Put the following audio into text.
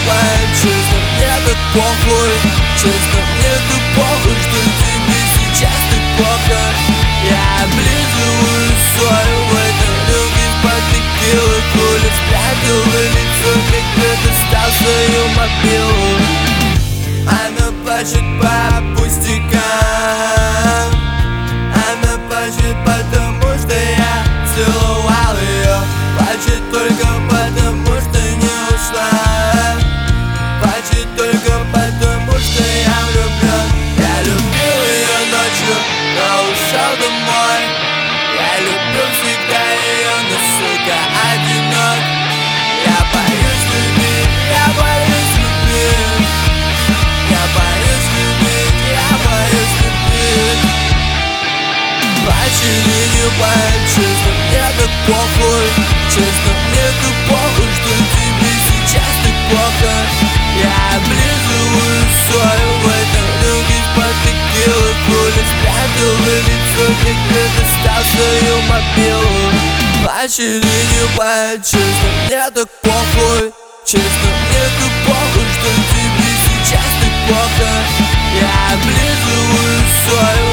бывает, честно, мне так похуй. Честно, мне так похуй, что тебе сейчас так плохо. Я облизываю соль в этом люке из-под текилы. Коля спрятал лицо, когда достал свою мобилу. Она плачет по пустякам. Она плачет, потому что я целовал ее. Плачет только потому, что не ушла. Плачет только потому, что я влюблен. Я любил ее ночью, но ушел домой. Я любил всегда ее, но сука одинок. Я боюсь любить, я боюсь любить. Я боюсь любить, я боюсь любить. Плачет и не плачет, честно, мне так похуй. Честно, мне так похуй, что тебе сейчас так плохо. Я облизываю соль в этом люке из-под текилы. Коля спрятал лицо, когда достал свою мобилу. Плачет и не плачет, честно, мне так похуй. Честно, мне так похуй, что тебе сейчас так плохо. Я облизываю соль